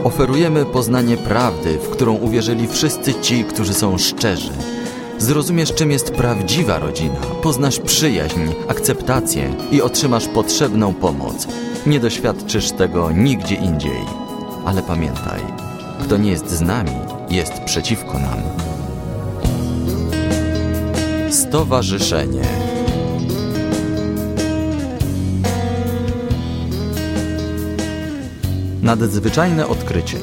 Oferujemy poznanie prawdy, w którą uwierzyli wszyscy ci, którzy są szczerzy. Zrozumiesz, czym jest prawdziwa rodzina, poznasz przyjaźń, akceptację i otrzymasz potrzebną pomoc. Nie doświadczysz tego nigdzie indziej. Ale pamiętaj, kto nie jest z nami, jest przeciwko nam. Stowarzyszenie. Nadzwyczajne odkrycie.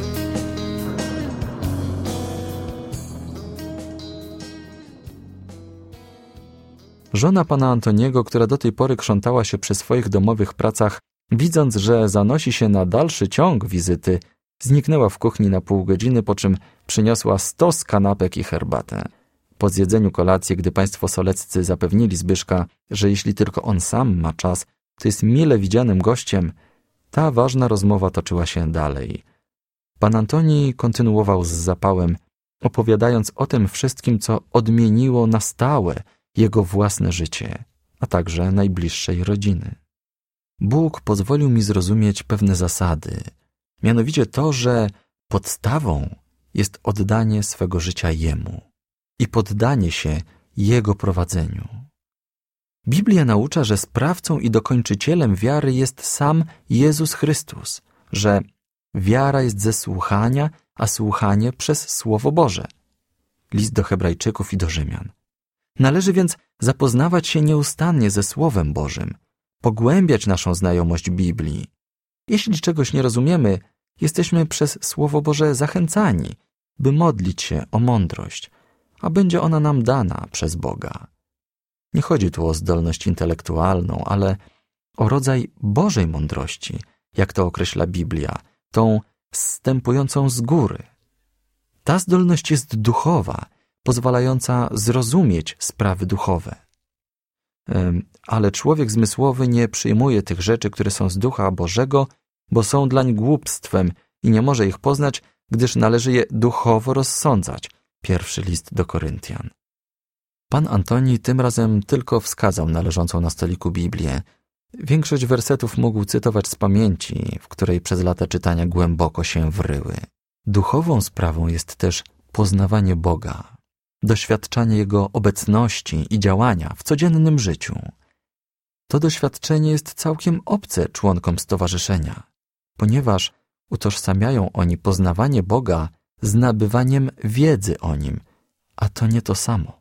Żona pana Antoniego, która do tej pory krzątała się przy swoich domowych pracach, widząc, że zanosi się na dalszy ciąg wizyty, zniknęła w kuchni na pół godziny, po czym przyniosła 100 kanapek i herbatę. Po zjedzeniu kolacji, gdy państwo soleccy zapewnili Zbyszka, że jeśli tylko on sam ma czas, to jest mile widzianym gościem, ta ważna rozmowa toczyła się dalej. Pan Antoni kontynuował z zapałem, opowiadając o tym wszystkim, co odmieniło na stałe jego własne życie, a także najbliższej rodziny. Bóg pozwolił mi zrozumieć pewne zasady, mianowicie to, że podstawą jest oddanie swego życia Jemu i poddanie się Jego prowadzeniu. Biblia naucza, że sprawcą i dokończycielem wiary jest sam Jezus Chrystus, że wiara jest ze słuchania, a słuchanie przez Słowo Boże. List do Hebrajczyków i do Rzymian. Należy więc zapoznawać się nieustannie ze Słowem Bożym, pogłębiać naszą znajomość Biblii. Jeśli czegoś nie rozumiemy, jesteśmy przez Słowo Boże zachęcani, by modlić się o mądrość, a będzie ona nam dana przez Boga. Nie chodzi tu o zdolność intelektualną, ale o rodzaj Bożej mądrości, jak to określa Biblia, tą zstępującą z góry. Ta zdolność jest duchowa, pozwalająca zrozumieć sprawy duchowe. Ale człowiek zmysłowy nie przyjmuje tych rzeczy, które są z Ducha Bożego, bo są dlań głupstwem i nie może ich poznać, gdyż należy je duchowo rozsądzać. Pierwszy list do Koryntian. Pan Antoni tym razem tylko wskazał na leżącą na stoliku Biblię. Większość wersetów mógł cytować z pamięci, w której przez lata czytania głęboko się wryły. Duchową sprawą jest też poznawanie Boga, doświadczanie Jego obecności i działania w codziennym życiu. To doświadczenie jest całkiem obce członkom stowarzyszenia, ponieważ utożsamiają oni poznawanie Boga z nabywaniem wiedzy o Nim, a to nie to samo.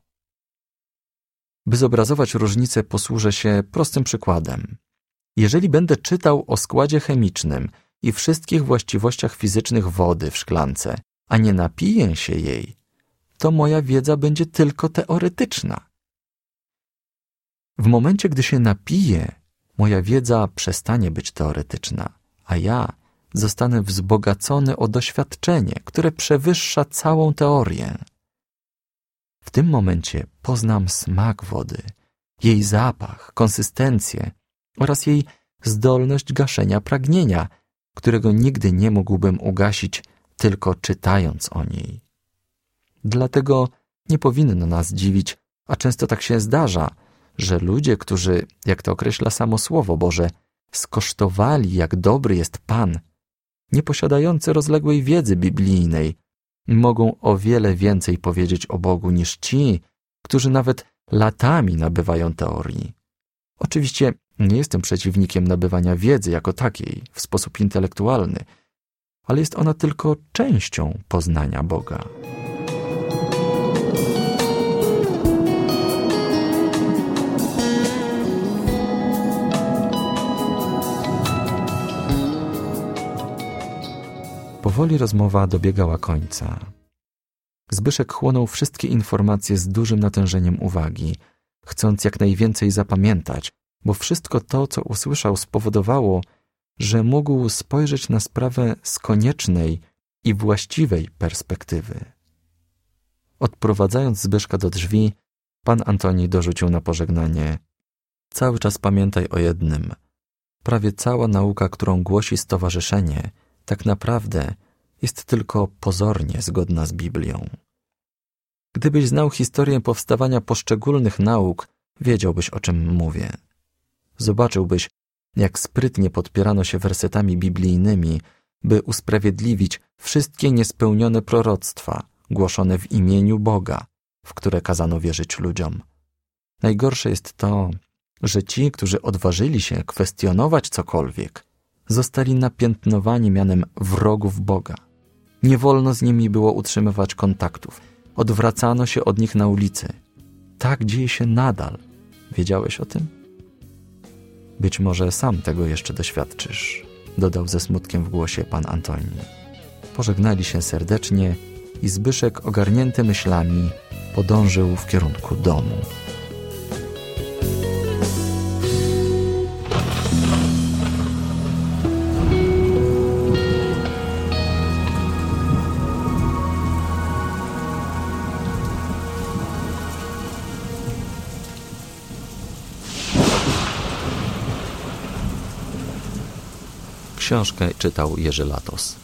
By zobrazować różnicę, posłużę się prostym przykładem. Jeżeli będę czytał o składzie chemicznym i wszystkich właściwościach fizycznych wody w szklance, a nie napiję się jej, to moja wiedza będzie tylko teoretyczna. W momencie, gdy się napiję, moja wiedza przestanie być teoretyczna, a ja zostanę wzbogacony o doświadczenie, które przewyższa całą teorię. W tym momencie poznam smak wody, jej zapach, konsystencję oraz jej zdolność gaszenia pragnienia, którego nigdy nie mógłbym ugasić tylko czytając o niej. Dlatego nie powinno nas dziwić, a często tak się zdarza, że ludzie, którzy, jak to określa samo Słowo Boże, skosztowali, jak dobry jest Pan, nie posiadający rozległej wiedzy biblijnej, mogą o wiele więcej powiedzieć o Bogu niż ci, którzy nawet latami nabywają teorii. Oczywiście nie jestem przeciwnikiem nabywania wiedzy jako takiej w sposób intelektualny, ale jest ona tylko częścią poznania Boga. Powoli rozmowa dobiegała końca. Zbyszek chłonął wszystkie informacje z dużym natężeniem uwagi, chcąc jak najwięcej zapamiętać, bo wszystko to, co usłyszał, spowodowało, że mógł spojrzeć na sprawę z koniecznej i właściwej perspektywy. Odprowadzając Zbyszka do drzwi, pan Antoni dorzucił na pożegnanie: cały czas pamiętaj o jednym. Prawie cała nauka, którą głosi stowarzyszenie, tak naprawdę jest tylko pozornie zgodna z Biblią. Gdybyś znał historię powstawania poszczególnych nauk, wiedziałbyś, o czym mówię. Zobaczyłbyś, jak sprytnie podpierano się wersetami biblijnymi, by usprawiedliwić wszystkie niespełnione proroctwa głoszone w imieniu Boga, w które kazano wierzyć ludziom. Najgorsze jest to, że ci, którzy odważyli się kwestionować cokolwiek, zostali napiętnowani mianem wrogów Boga. Nie wolno z nimi było utrzymywać kontaktów. Odwracano się od nich na ulicy. Tak dzieje się nadal. Wiedziałeś o tym? Być może sam tego jeszcze doświadczysz, dodał ze smutkiem w głosie pan Antoni. Pożegnali się serdecznie i Zbyszek, ogarnięty myślami, podążył w kierunku domu. Książkę czytał Jerzy Latos.